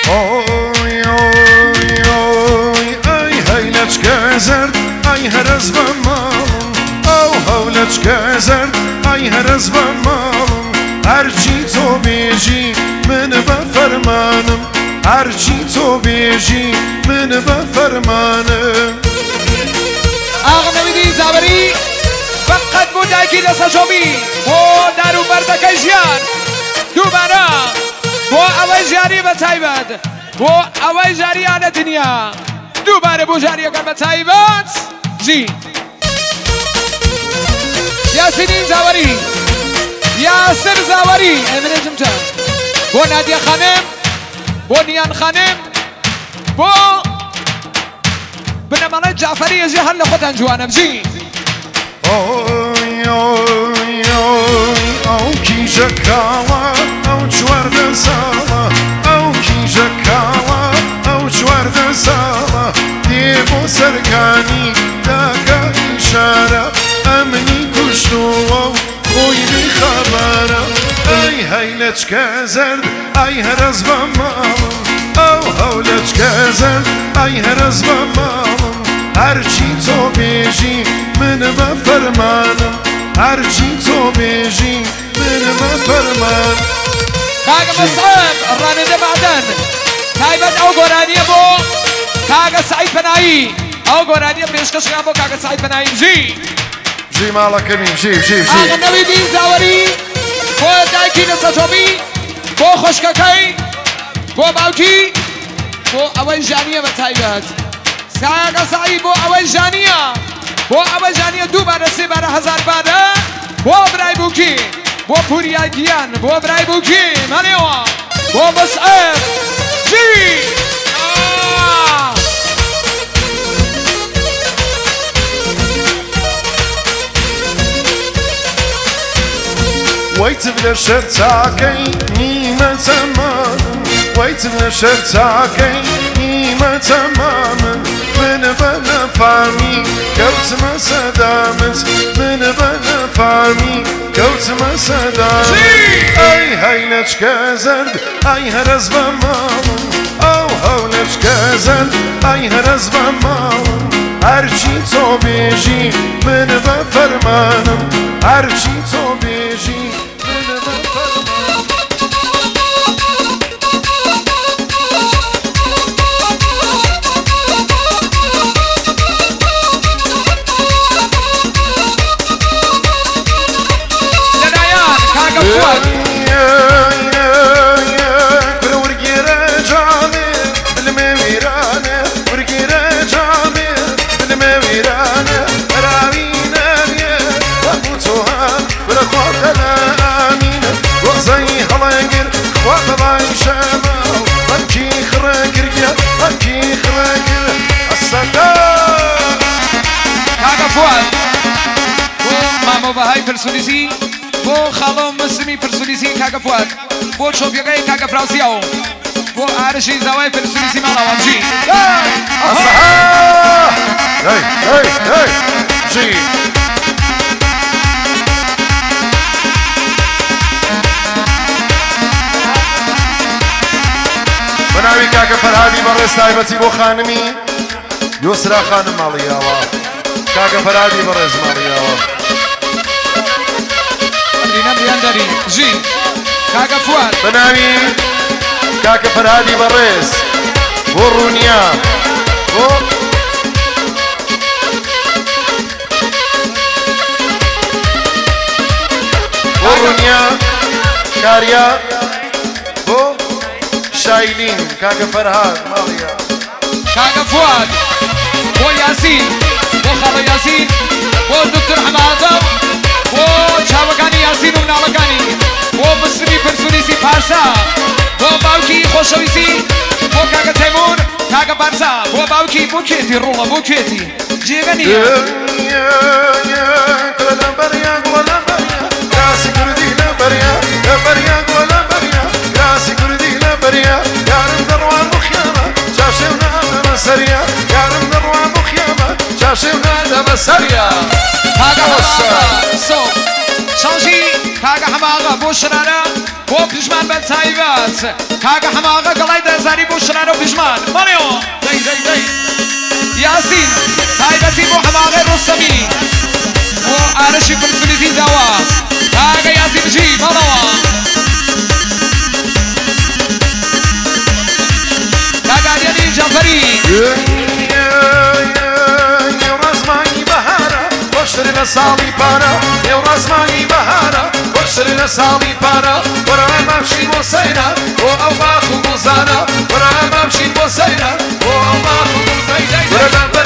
اوی اوی اوی ای هیلچ گذرد ای هرز و مالم او هولچ گذرد ای هرز و مالم هرچی تو بیجی من بفرمانم هرچی تو بیجی من بفرمانم آقا نمیدی زبری فقط بود اکی دست شومی و درو بردک جیان دوباره و اوی جاری به تایبت و اوی جاری آن دنیا دوباره بو جاری کن به تایبت جی یاسین زبری یاسر زبری امین جمجان و نادیا خانم و نیان خانم و بنمانه جعفری جی هر لخوتن جوانم جی اوی اوی اوی او کی جکاوا او چوارد سالا او کی جکاوا او چوارد سالا دیبو سرکانی داگا اشاره امنی کشتو خوی بی خبره ای هیلچ گذرد ای هرز و مالم او هولچ گذرد ای هرز و مالم هرچی تو بیجی من بفرمانم هرچی تو بیجی من بفرمان کاغا مصعب راننده معدن تایبت او گورانیه بو کاغا سعید بنایی او گورانیه پیشکش کردن بو کاغا سعید بنایی جی جی مالا کمیم جی آقا نویدین زاوری بو دایکی نسجومی بو خوشککی بو باوکی بو اول جانیه به تایبت کاغا سعید بو اول جانیه دو باره سی باره هزار باره بو برای بوکی بو پوریا گیان بو برای بوکی منیوان بو مصعب جی ويت بلا شرتاكي نيمة تمام ويت بلا شرتاكي نيمة تمام من بنا فامي كوت ما سدامت من بنا فامي كوت ما سدامت اي هيلش كزرد اي هرز بمالم او هولش كزرد اي هرز بمالم هرچی تو بیجی من بفرمانم هرچی تو بیجی من بفرمانم لنایان کاغا فواد مامو بهای پرسولیسی بو خالو مسلمی پرسولیسی کاغا فواد بو چوبیگای کاغا فرانسیاو بو عرشی زوای پرسولیسی مالاوان جی اصحا هی جی بناوی کاغا فرهادی برس تایبتی بو خانمی یسرا خانم مالیاوا کاغا فرهادی برس مالیاوا رینم بیانداری جی کاغا فواد بناوی کاغا فرهادی برس بو رونیا بو رونیا کاریا بو شايلين كاغا فرهاد ماليا كاغا فؤاد بو ياسين بو خالو ياسين بو دكتور حماده بو شاوكاني ياسين ونالكاني بو مسلمي پرسونيسي پارسا بو باوكي خوشويسي بو كاغا تيمور كاغا بارسا بو باوكي بو كيتي رولا بو كيتي جيغاني كلا بريا ولا بريا راسي كردي لا بريا ولا بريا راسي كردي لا بريا يارم دروان مخيامة شاشونا مسريا يارم دروان مخيامة شاشونا مسريا كاغا حماغا سو شانشي كاغا حماغا بو شرارة بو بجمان تایبەت کاگە حەماقە گەڵای دەزاری بۆ شرانە و پژمان بەڵێەوە دەی یاسین تایبەتی بۆ حەماقەی ڕۆستەمی بۆ ئارەشی کورسفلیزی داوە کاگە یاسین بژی بەڵەوە کاگانیانی جەفەری ڕزمانی بەهارە بۆشتر لە ساڵی پارە نێو ڕزمانی بەهارە بۆشتر لە ساڵی پارە وەرە مامشین بۆ سەیرە بۆ ئەو باخ و گوزانە وەرە مامشین بۆ سەیرە بۆ ئەو باخ و گوزەیدەی